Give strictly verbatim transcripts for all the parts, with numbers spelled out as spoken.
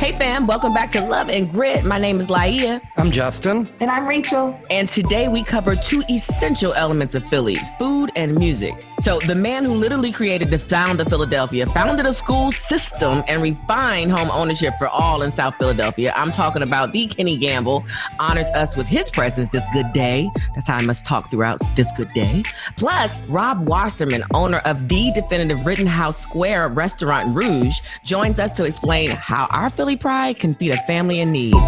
Hey fam, welcome back to Love and Grit. My name is Laia. I'm Justin. And I'm Rachel. And today we cover two essential elements of Philly, food and music. So the man who literally created the sound of Philadelphia, founded a school system and refined home ownership for all in South Philadelphia. I'm talking about the Kenny Gamble, honors us with his presence this good day. That's how I must talk throughout this good day. Plus, Rob Wasserman, owner of the definitive Rittenhouse Square restaurant Rouge, joins us to explain how our Philly pride can feed a family in need.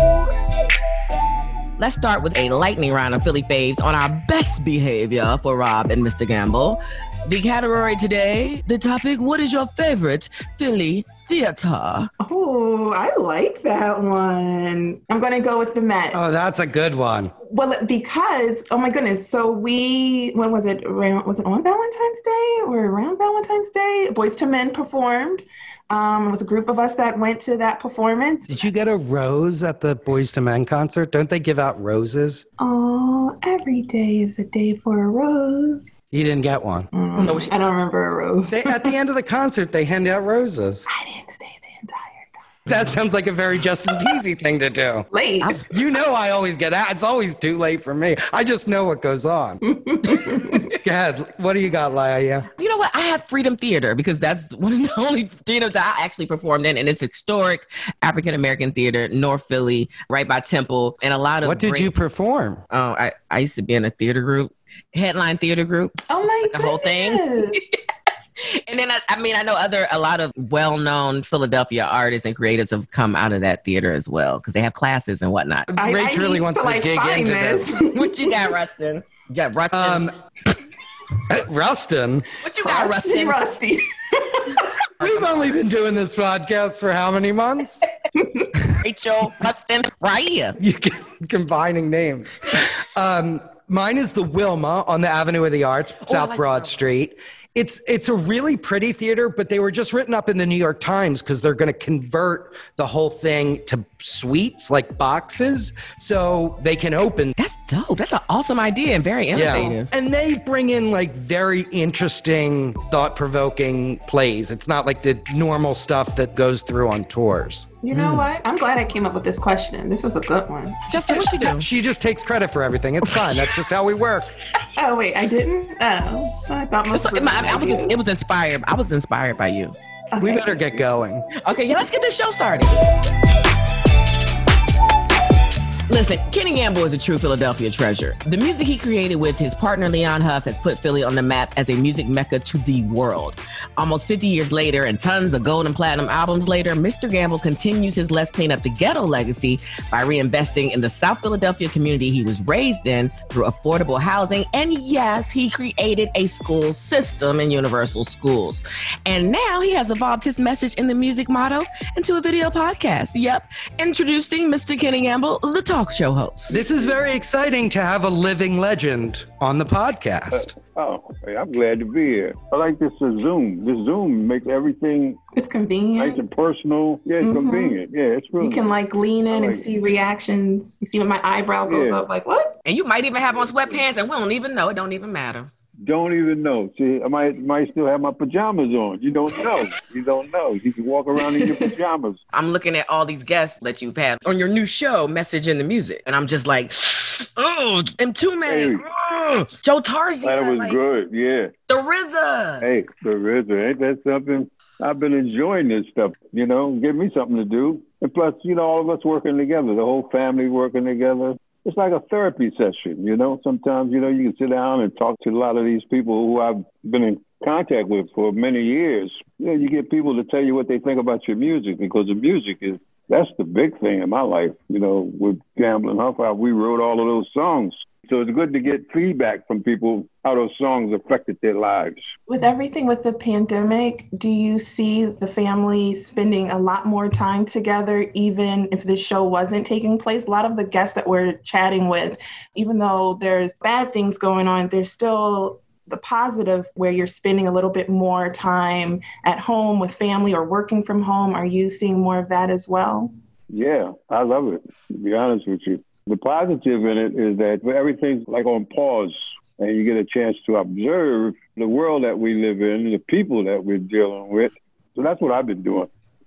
Let's start with a lightning round of Philly faves on our best behavior for Rob and Mister Gamble. The category today, the topic, what is your favorite Philly theater? Oh, I like that one. I'm going to go with the Met. Oh, that's a good one. Well, because, oh my goodness. So we, when was it? Around, was it on Valentine's Day or around Valentine's Day? Boyz two Men performed. Um, it was a group of us that went to that performance. Did you get a rose at the Boyz two Men concert? Don't they give out roses? Oh, every day is a day for a rose. You didn't get one. Mm, no, I don't remember a rose. They, at the end of the concert, they hand out roses. I didn't stay the entire time. That sounds like a very Justin Peasy thing to do. Late. I, you know I always get out. It's always too late for me. I just know what goes on. Go ahead. What do you got, Laia? You know what? I have Freedom Theater because that's one of the only theaters I actually performed in, and it's historic African-American theater, North Philly, right by Temple, and a lot of What did great, you perform? Oh, I, I used to be in a theater group, Headline Theater Group. Oh my like god. The whole thing. And then, I, I mean, I know other, a lot of well-known Philadelphia artists and creatives have come out of that theater as well because they have classes and whatnot. I, Rach I really wants to, like, dig into this. this. What you got, Rustin? Yeah, Rustin. Um, Rustin? What you got, Rustin? Rusty. We've only been doing this podcast for how many months? Rachel, Rustin, Raya. You can, combining names. Um, mine is the Wilma on the Avenue of the Arts, Oh, South like Broad Street. It's it's a really pretty theater, but they were just written up in the New York Times because they're going to convert the whole thing to suites, like boxes, so they can open. That's dope. That's an awesome idea and very innovative. Yeah. And they bring in like very interesting, thought-provoking plays. It's not like the normal stuff that goes through on tours. You know mm. what? I'm glad I came up with this question. This was a good one. Just what you do. She just takes credit for everything. It's fine. That's just how we work. Oh, wait, I didn't? Oh, I thought most so, my, I was, it was inspired. I was inspired by you. Okay. We better get going. Okay, yeah, let's get this show started. Listen, Kenny Gamble is a true Philadelphia treasure. The music he created with his partner Leon Huff has put Philly on the map as a music mecca to the world. Almost fifty years later and tons of gold and platinum albums later, Mister Gamble continues his Let's Clean Up the Ghetto legacy by reinvesting in the South Philadelphia community he was raised in through affordable housing. And yes, he created a school system in Universal Schools. And now he has evolved his message in the music motto into a video podcast. Yep, introducing Mister Kenny Gamble, the talk show host. This is very exciting to have a living legend on the podcast. Uh, oh, hey, I'm glad to be here. I like this uh, Zoom. This Zoom makes everything it's convenient, nice and personal. Yeah, it's mm-hmm. convenient. Yeah, it's really. You can like lean in like and see it. reactions. You see when my eyebrow goes yeah. up, like what? And you might even have on sweatpants, and we don't even know. It don't even matter. Don't even know. See, I might might still have my pajamas on. You don't know. You don't know. You can walk around in your pajamas. I'm looking at all these guests that you've had on your new show, Message in the Music, and I'm just like, oh, them two men, hey. oh, Joe Tarzan. That was like, good. Yeah. The R Z A. Hey, the R Z A. Ain't that something? I've been enjoying this stuff. You know, give me something to do. And plus, you know, all of us working together, the whole family working together. It's like a therapy session, you know. Sometimes, you know, you can sit down and talk to a lot of these people who I've been in contact with for many years. You know, you get people to tell you what they think about your music because the music is, that's the big thing in my life. You know, with Gamble and Huff, we wrote all of those songs. So it's good to get feedback from people how those songs affected their lives. With everything with the pandemic, do you see the family spending a lot more time together, even if this show wasn't taking place? A lot of the guests that we're chatting with, even though there's bad things going on, there's still the positive where you're spending a little bit more time at home with family or working from home. Are you seeing more of that as well? Yeah, I love it, to be honest with you. The positive in it is that everything's like on pause and you get a chance to observe the world that we live in, the people that we're dealing with. So that's what I've been doing.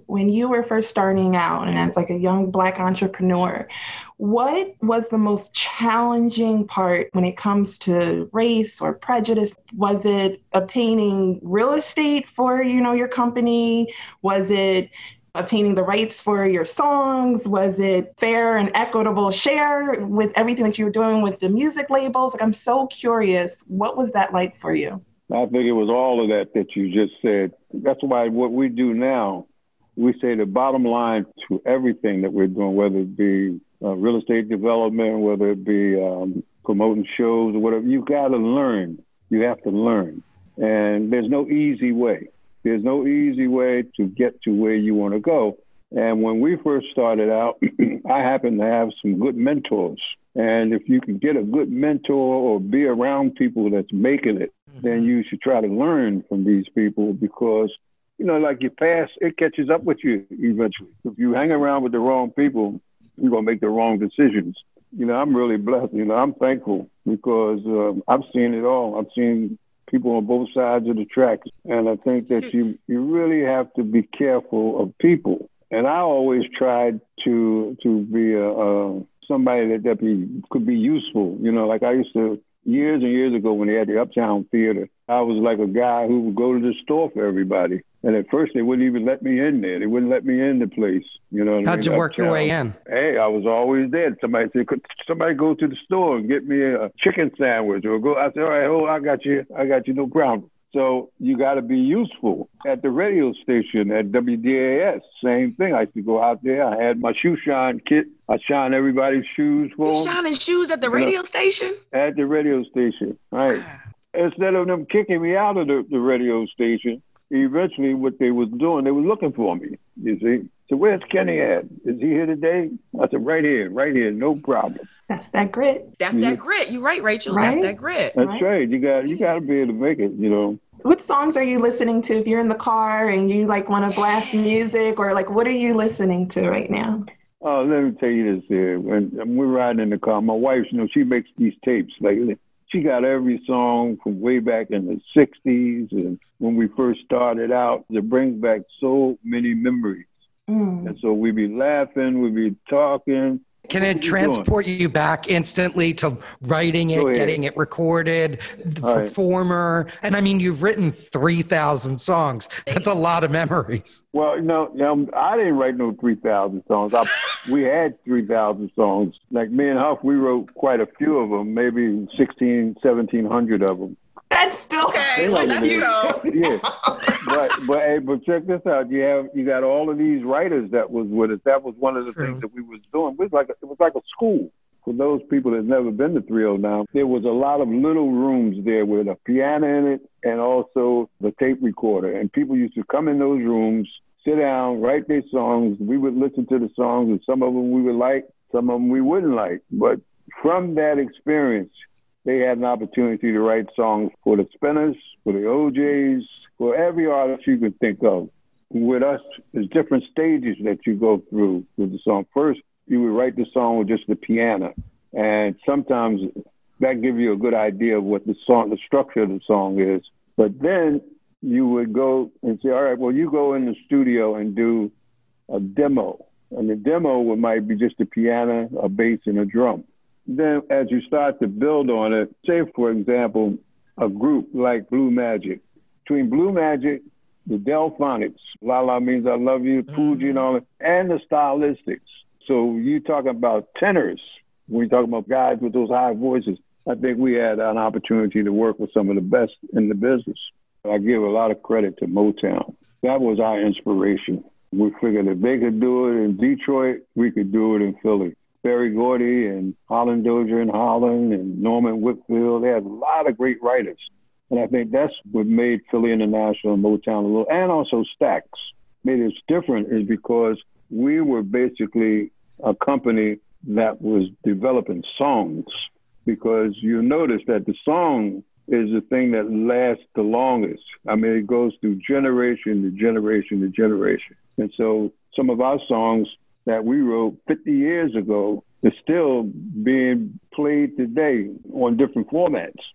when you were first starting out and as like a young Black entrepreneur, what was the most challenging part when it comes to race or prejudice? Was it obtaining real estate for, you know, your company? Was it obtaining the rights for your songs? Was it fair and equitable share with everything that you were doing with the music labels? Like, I'm so curious, what was that like for you? I think it was all of that that you just said. That's why what we do now, we say the bottom line to everything that we're doing, whether it be uh, real estate development, whether it be um, promoting shows or whatever, you got to learn. You have to learn. And there's no easy way. There's no easy way to get to where you want to go. And when we first started out, I happened to have some good mentors. And if you can get a good mentor or be around people that's making it, mm-hmm. then you should try to learn from these people because, you know, like your past, it catches up with you eventually. If you hang around with the wrong people, you're going to make the wrong decisions. You know, I'm really blessed. You know, I'm thankful because um, I've seen it all. I've seen people on both sides of the tracks. And I think that you, you really have to be careful of people. And I always tried to to be a, a somebody that, that be, could be useful. You know, like I used to, years and years ago when they had the Uptown Theater, I was like a guy who would go to the store for everybody. And at first they wouldn't even let me in there. They wouldn't let me in the place. You know, how'd you work your way in? Hey, I was always there. Somebody said, could somebody go to the store and get me a chicken sandwich or go? I said, all right, oh, I got you. I got you. No problem. So you got to be useful. At the radio station at W D A S, same thing. I used to go out there. I had my shoe shine kit. I shine everybody's shoes for them. Shining shoes at the radio know, station? At the radio station, right. Instead of them kicking me out of the, the radio station, eventually what they was doing, they were looking for me, you see. So where's Kenny at? Is he here today? I said, right here, right here, no problem. That's that grit. That's yeah. that grit. You're right, Rachel. Right? That's that grit. That's right. right. You got you got to be able to make it, you know. What songs are you listening to if you're in the car and you like want to blast music, or like what are you listening to right now? Oh, let me tell you this here. When, when we're riding in the car, my wife, you know, she makes these tapes lately. She got every song from way back in the sixties and when we first started out. It brings back so many memories. Mm. And so we be laughing, we be talking. Can it transport you back instantly to writing it, getting it recorded, the All performer? Right. And I mean, you've written three thousand songs. That's a lot of memories. Well, no, no I didn't write no three thousand songs. I, we had three thousand songs. Like me and Huff, we wrote quite a few of them, maybe sixteen, seventeen hundred of them. That's still okay. Well, that's, you know. Yeah, but but hey, but check this out. You have you got all of these writers that was with us. That was one of the True. things that we was doing. It was like a, it was like a school for those people that's never been to three oh nine. There was a lot of little rooms there with a piano in it and also the tape recorder. And people used to come in those rooms, sit down, write their songs. We would listen to the songs, and some of them we would like, some of them we wouldn't like. But from that experience, they had an opportunity to write songs for the Spinners, for the O Js, for every artist you could think of. With us, there's different stages that you go through with the song. First, you would write the song with just the piano. And sometimes that gives you a good idea of what the song, the structure of the song is. But then you would go and say, all right, well, you go in the studio and do a demo. And the demo might be just a piano, a bass, and a drum. Then as you start to build on it, say, for example, a group like Blue Magic. Between Blue Magic, the Delphonics, La La Means I Love You, mm-hmm. Poogie and all that, and the Stylistics. So you talking about tenors, when you talk about guys with those high voices, I think we had an opportunity to work with some of the best in the business. I give a lot of credit to Motown. That was our inspiration. We figured if they could do it in Detroit, we could do it in Philly. Berry Gordy and Holland Dozier in Holland and Norman Whitfield. They had a lot of great writers. And I think that's what made Philly International and Motown a little, and also Stax. Made it different is because we were basically a company that was developing songs, because you notice that the song is the thing that lasts the longest. I mean, it goes through generation to generation to generation. And so some of our songs that we wrote fifty years ago is still being played today on different formats.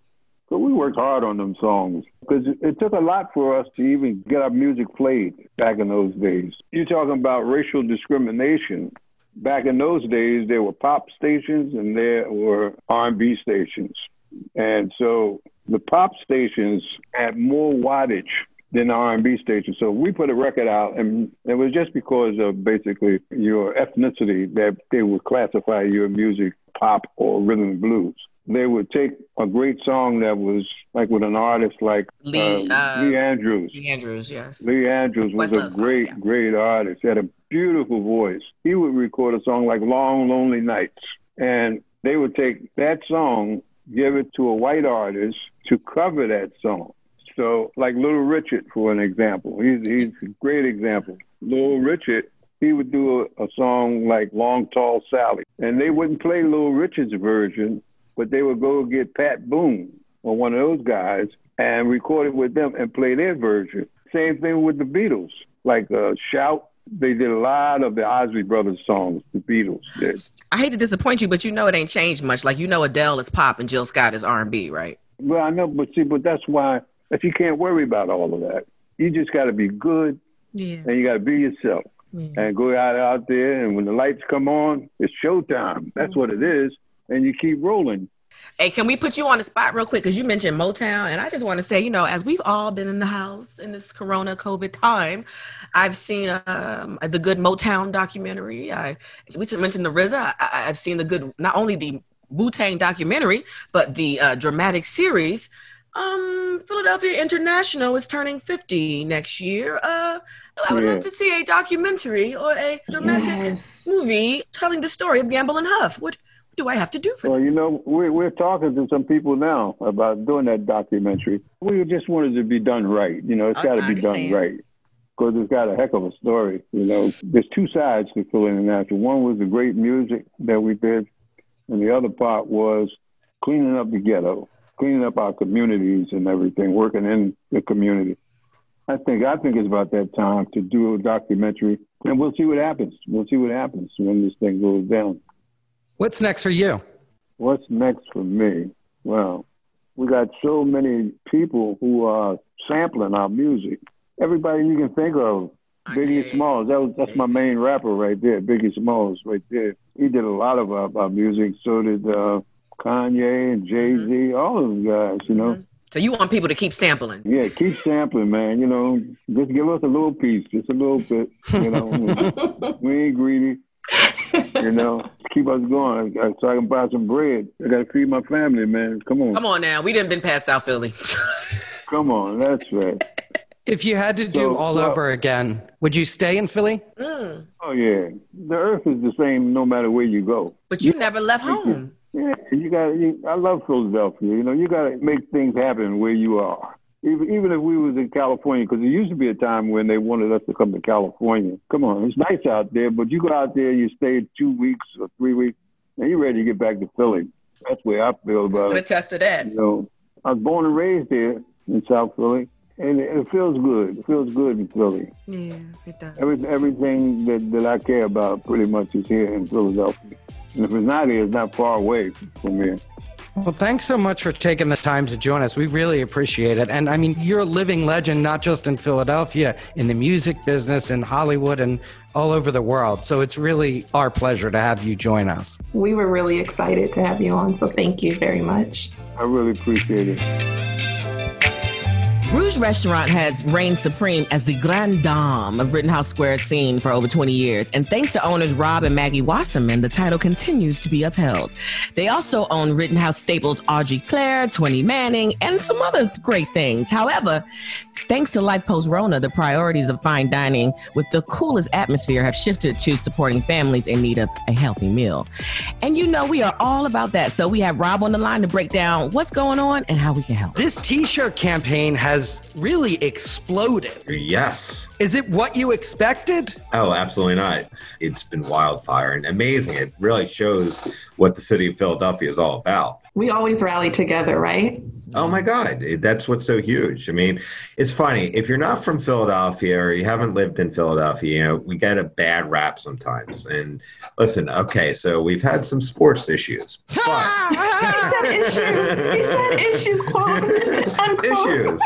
So we worked hard on them songs because it, it took a lot for us to even get our music played back in those days. You're talking about racial discrimination. Back in those days, there were pop stations and there were R and B stations. And so the pop stations had more wattage than the R and B stations. So we put a record out, and it was just because of basically your ethnicity that they would classify your music pop or rhythm and blues. They would take a great song that was like with an artist like Lee, uh, uh, Lee Andrews. Lee Andrews, yes. Lee Andrews was Westlove's a great, song, yeah. great artist. He had a beautiful voice. He would record a song like Long Lonely Nights, and they would take that song, give it to a white artist to cover that song. So like Little Richard, for an example, he's, he's a great example. Little Richard, he would do a, a song like Long Tall Sally, and they wouldn't play Little Richard's version, but they would go get Pat Boone or one of those guys and record it with them and play their version. Same thing with the Beatles, like uh, Shout. They did a lot of the Isley Brothers songs, the Beatles did. I hate to disappoint you, but you know it ain't changed much. Like, you know Adele is pop and Jill Scott is R and B, right? Well, I know, but see, but that's why if you can't worry about all of that. You just got to be good, yeah. and you got to be yourself. Yeah. And go out out there, and when the lights come on, it's showtime. That's mm-hmm. what it is, and you keep rolling. Hey, can we put you on the spot real quick? Because you mentioned Motown, and I just want to say, you know, as we've all been in the house in this Corona COVID time, I've seen um, the good Motown documentary. I we mentioned the R Z A. I, I've seen the good, not only the Wu-Tang documentary, but the uh, dramatic series. Um, Philadelphia International is turning fifty next year. Uh, I would yeah. love to see a documentary or a dramatic yes. movie telling the story of Gamble and Huff. What do I have to do for well, this? Well, you know, we're, we're talking to some people now about doing that documentary. We just wanted it to be done right. You know, it's got to be done right because it's got a heck of a story. You know, there's two sides to Philly International. One was the great music that we did, and the other part was cleaning up the ghetto, cleaning up our communities and everything, working in the community. I think I think it's about that time to do a documentary, and we'll see what happens. We'll see what happens when this thing goes down. What's next for you? What's next for me? Well, we got so many people who are sampling our music. Everybody you can think of. Biggie Smalls, that was that's my main rapper right there. Biggie Smalls right there. He did a lot of our, our music. So did uh, Kanye and Jay-Z, mm-hmm. all of those guys, you know. Mm-hmm. So you want people to keep sampling? Yeah, keep sampling, man. You know, just give us a little piece, just a little bit. You know, we ain't greedy. You know, keep us going so I can buy some bread. I got to feed my family, man. Come on. Come on now. We done been past South Philly. Come on. That's right. If you had to do so, all well, over again, would you stay in Philly? Mm. Oh, yeah. The earth is the same no matter where you go. But you, you never left home. Yeah, you got. You, I love Philadelphia. You know, you got to make things happen where you are. Even, even if we was in California, because there used to be a time when they wanted us to come to California. Come on, it's nice out there, but you go out there, you stay two weeks or three weeks, and you're ready to get back to Philly. That's the way I feel about it. it. Attest to that. You know, I was born and raised here in South Philly, and it, it feels good. It feels good in Philly. Yeah, it does. Every, everything that, that I care about pretty much is here in Philadelphia. And if it's not here, it's not far away from here. Well, thanks so much for taking the time to join us. We really appreciate it. And I mean, you're a living legend, not just in Philadelphia, in the music business, in Hollywood, and all over the world. So it's really our pleasure to have you join us. We were really excited to have you on. So thank you very much. I really appreciate it. Rouge Restaurant has reigned supreme as the grande dame of Rittenhouse Square scene for over twenty years. And thanks to owners Rob and Maggie Wasserman, the title continues to be upheld. They also own Rittenhouse staples Audrey Claire, Twenty Manning, and some other great things. However, thanks to Life Post Rona, the priorities of fine dining with the coolest atmosphere have shifted to supporting families in need of a healthy meal. And you know, we are all about that. So we have Rob on the line to break down what's going on and how we can help. This t-shirt campaign has really exploded. Yes. Is it what you expected? Oh, absolutely not. It's been wildfire and amazing. It really shows what the city of Philadelphia is all about. We always rally together, right? Oh my God, that's what's so huge. I mean, it's funny. If you're not from Philadelphia or you haven't lived in Philadelphia, you know, we get a bad rap sometimes. And listen, okay, so we've had some sports issues. But he said issues. He said issues, quote, unquote.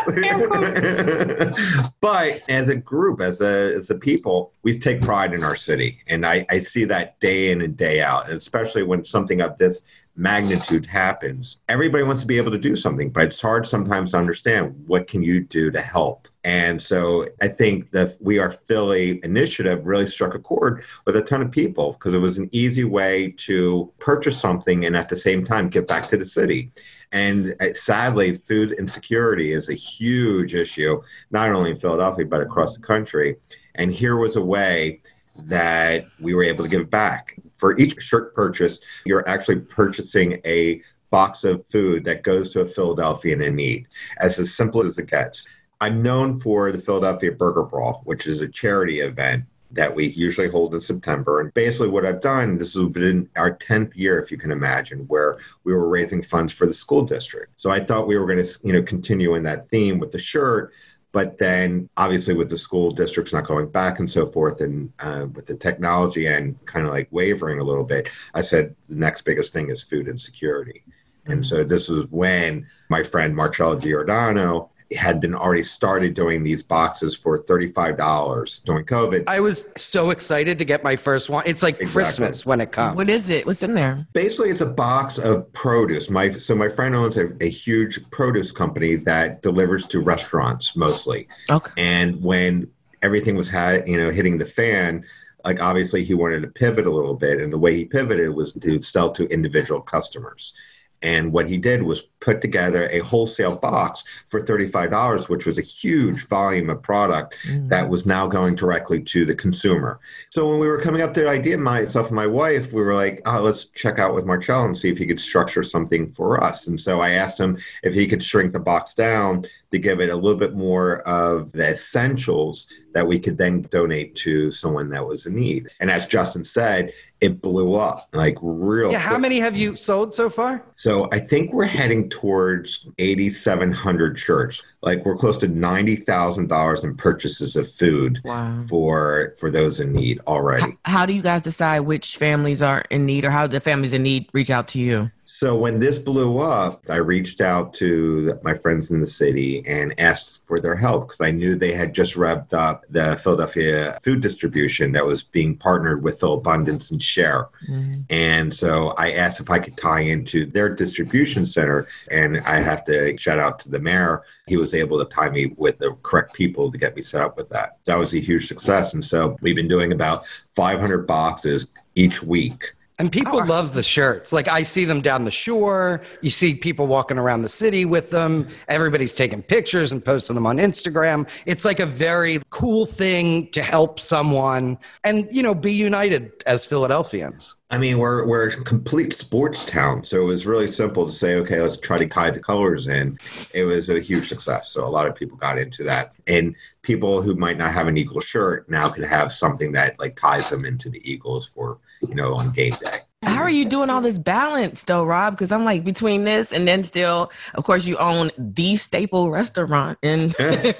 Issues. But as a group, as a as a people, we take pride in our city. And I, I see that day in and day out, and especially when something of this magnitude happens. Everybody wants to be able to do something, but it's hard sometimes to understand what can you do to help. And so I think the We Are Philly initiative really struck a chord with a ton of people because it was an easy way to purchase something and at the same time give back to the city. And uh, sadly, food insecurity is a huge issue, not only in Philadelphia, but across the country. And here was a way that we were able to give back. For each shirt purchase, you're actually purchasing a box of food that goes to a Philadelphian in need, as as simple as it gets. I'm known for the Philadelphia Burger Brawl, which is a charity event that we usually hold in September. And basically what I've done, this has been our tenth year, if you can imagine, where we were raising funds for the school district. So I thought we were going to, you know, continue in that theme with the shirt. But then obviously with the school districts not going back and so forth, and uh, with the technology and kind of like wavering a little bit, I said the next biggest thing is food insecurity. Mm-hmm. And so this was when my friend Marcello Giordano had been already started doing these boxes for thirty-five dollars during COVID. I was so excited to get my first one. It's like exactly. Christmas when it comes. What is it? What's in there? Basically, it's a box of produce. My So my friend owns a, a huge produce company that delivers to restaurants mostly. Okay. And when everything was had, you know, hitting the fan, like obviously he wanted to pivot a little bit. And the way he pivoted was to sell to individual customers. And what he did was put together a wholesale box for thirty-five dollars, which was a huge volume of product mm. that was now going directly to the consumer. So when we were coming up to the idea, myself and my wife, we were like, oh, let's check out with Marcello and see if he could structure something for us. And so I asked him if he could shrink the box down to give it a little bit more of the essentials that we could then donate to someone that was in need. And as Justin said, it blew up like real Yeah, how quick. many have you sold so far? So I think we're heading towards eighty-seven hundred shirts. Like we're close to ninety thousand dollars in purchases of food wow. for for those in need already. H- how do you guys decide which families are in need, or how do the families in need reach out to you? So when this blew up, I reached out to my friends in the city and asked for their help because I knew they had just revved up the Philadelphia food distribution that was being partnered with Philabundance and Share. Mm-hmm. And so I asked if I could tie into their distribution center. And I have to shout out to the mayor. He was able to tie me with the correct people to get me set up with that. That was a huge success. And so we've been doing about five hundred boxes each week. And people oh. love the shirts. Like I see them down the shore. You see people walking around the city with them. Everybody's taking pictures and posting them on Instagram. It's like a very cool thing to help someone and, you know, be united as Philadelphians. I mean, we're we're a complete sports town, so it was really simple to say, okay, let's try to tie the colors in. It was a huge success, so a lot of people got into that. And people who might not have an Eagle shirt now could have something that like ties them into the Eagles for, you know, on game day. How are you doing all this balance though, Rob? Because I'm like between this and then still, of course, you own the staple restaurant in,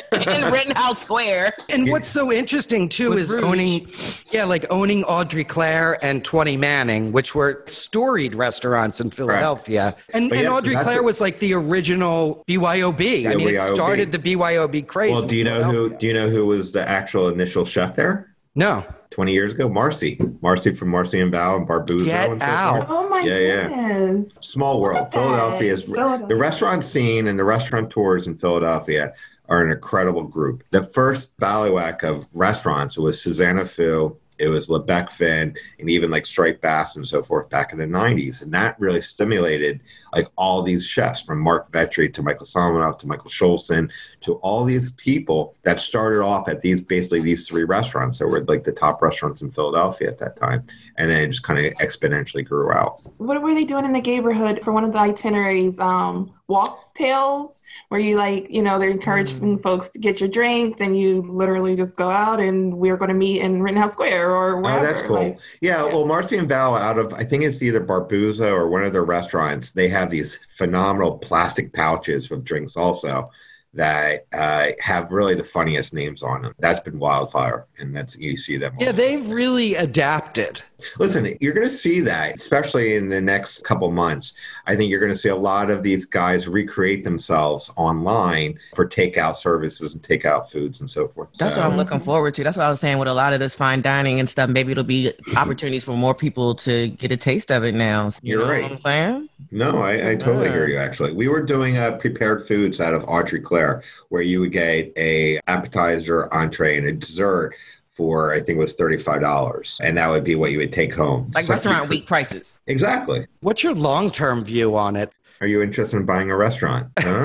in Rittenhouse Square. And what's so interesting too With is Rouge. owning, yeah, like owning Audrey Claire and twenty Manning, which were storied restaurants in Philadelphia. Right. And, and yes, Audrey Claire the, was like the original B Y O B. I mean, B Y O B. It started the B Y O B craze. Well, do you know who? Do you know who was the actual initial chef there? No. twenty years ago, Marcy. Marcy from Marcy and Val and Barbuzzo. Get and so out. forth. Oh my yeah, goodness. Yeah. Small world. Okay. Philadelphia is Philadelphia. The restaurant scene and the restaurateurs in Philadelphia are an incredible group. The first ballywhack of restaurants was Susanna Fu. It was Lebec Finn and even like Striped Bass and so forth back in the nineties. And that really stimulated like all these chefs from Mark Vetri to Michael Solomonov to Michael Scholson to all these people that started off at these basically these three restaurants that were like the top restaurants in Philadelphia at that time. And then it just kind of exponentially grew out. What were they doing in the neighborhood for one of the itineraries? Um, walk-tails where you like, you know, they're encouraging mm. folks to get your drink, then you literally just go out and we're going to meet in Rittenhouse Square or wherever. Oh, that's cool. Like, yeah, yeah, well, Marcy and Val out of, I think it's either Barbuza or one of their restaurants, they have these phenomenal plastic pouches with drinks also that uh, have really the funniest names on them. That's been Wildfire, and that's you see them. Yeah, they've really adapted. Listen, you're going to see that, especially in the next couple months. I think you're going to see a lot of these guys recreate themselves online for takeout services and takeout foods and so forth. That's so, what I'm looking forward to. That's what I was saying with a lot of this fine dining and stuff. Maybe it'll be opportunities for more people to get a taste of it now. You you're know right. what I'm saying? No, I, I totally hear you, actually. We were doing uh, prepared foods out of Audrey Claire, where you would get a appetizer, entree, and a dessert for, I think it was thirty-five dollars. And that would be what you would take home. Like so restaurant week prices. Exactly. What's your long-term view on it? Are you interested in buying a restaurant? Huh?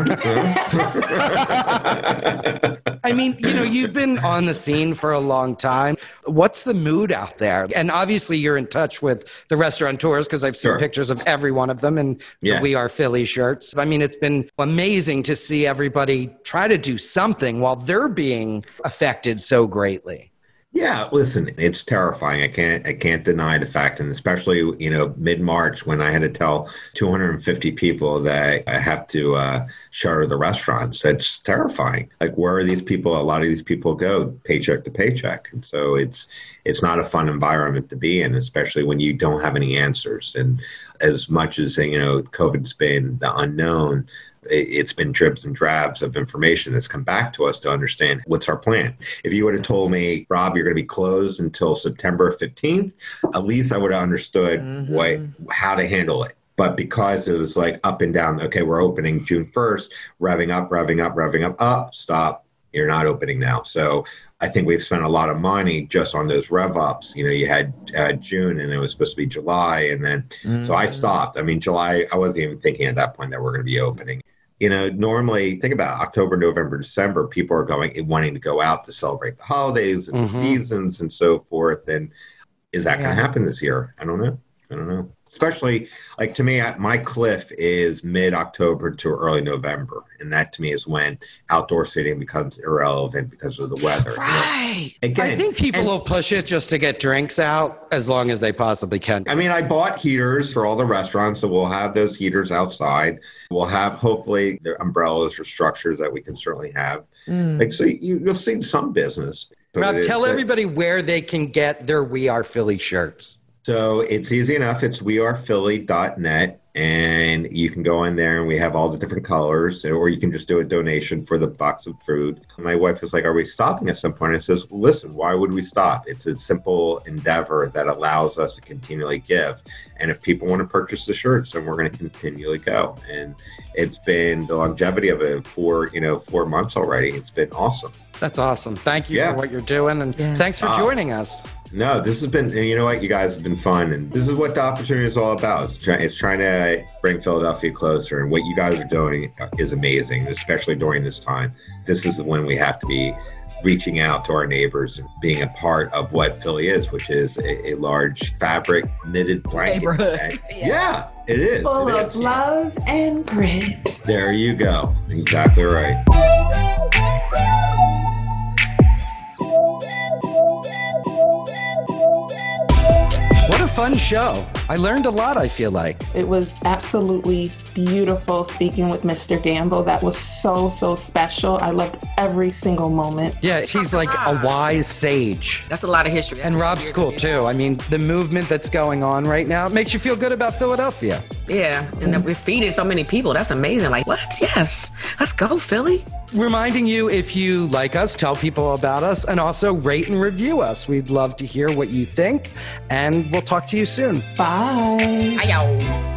Huh? I mean, you know, you've been on the scene for a long time. What's the mood out there? And obviously you're in touch with the restaurateurs because I've seen Sure. pictures of every one of them and Yeah. the We Are Philly shirts. I mean, it's been amazing to see everybody try to do something while they're being affected so greatly. Yeah, listen, it's terrifying. I can't I can't deny the fact, and especially, you know, mid-March when I had to tell two hundred fifty people that I have to uh, shutter the restaurants. It's terrifying. Like, where are these people? A lot of these people go paycheck to paycheck. And so it's it's not a fun environment to be in, especially when you don't have any answers. And as much as, you know, COVID's been the unknown, it's been dribs and drabs of information that's come back to us to understand what's our plan. If you would have told me, Rob, you're going to be closed until September fifteenth, at least I would have understood mm-hmm. what how to handle it. But because it was like up and down, okay, we're opening June first, revving up, revving up, revving up, up, stop, you're not opening now. So I think we've spent a lot of money just on those rev ups. You know, you had uh, June and it was supposed to be July. And then, mm-hmm. so I stopped. I mean, July, I wasn't even thinking at that point that we're going to be opening. You know, normally, think about October, November, December, people are going wanting to go out to celebrate the holidays and mm-hmm. the seasons and so forth. And is that yeah. going to happen this year? I don't know. I don't know. Especially, like, to me, my cliff is mid-October to early November. And that, to me, is when outdoor seating becomes irrelevant because of the weather. Right. So, again, I think people and, will push it just to get drinks out as long as they possibly can. I mean, I bought heaters for all the restaurants, so we'll have those heaters outside. We'll have, hopefully, the umbrellas or structures that we can certainly have. Mm. Like, so you, you'll see some business. Rob, tell is, everybody where they can get their We Are Philly shirts. So it's easy enough. It's we are philly dot net, and you can go in there and we have all the different colors, or you can just do a donation for the box of food. My wife was like, are we stopping at some point? I says, listen, why would we stop? It's a simple endeavor that allows us to continually give. And if people want to purchase the shirts, then we're going to continually go. And it's been the longevity of it for, you know, four months already. It's been awesome. That's awesome. Thank you yeah. for what you're doing. And yeah. thanks for uh, joining us. No, this has been, and you know what? You guys have been fun. And this is what the opportunity is all about. It's, try, it's trying to bring Philadelphia closer. And what you guys are doing is amazing, especially during this time. This is when we have to be reaching out to our neighbors and being a part of what Philly is, which is a, a large fabric knitted blanket. Neighborhood. yeah. yeah, it is. Full it of is. love and grit. There you go. Exactly right. What a fun show. I learned a lot, I feel like. It was absolutely beautiful speaking with Mister Gamble. That was so, so special. I loved every single moment. Yeah, she's like a wise sage. That's a lot of history. That's and Rob's cool too. I mean, the movement that's going on right now makes you feel good about Philadelphia. Yeah, and then we're feeding so many people. That's amazing. Like, what? Yes. Let's go, Philly. Reminding you, if you like us, tell people about us, and also rate and review us. We'd love to hear what you think, and we'll talk to you soon. Bye. Bye, y'all.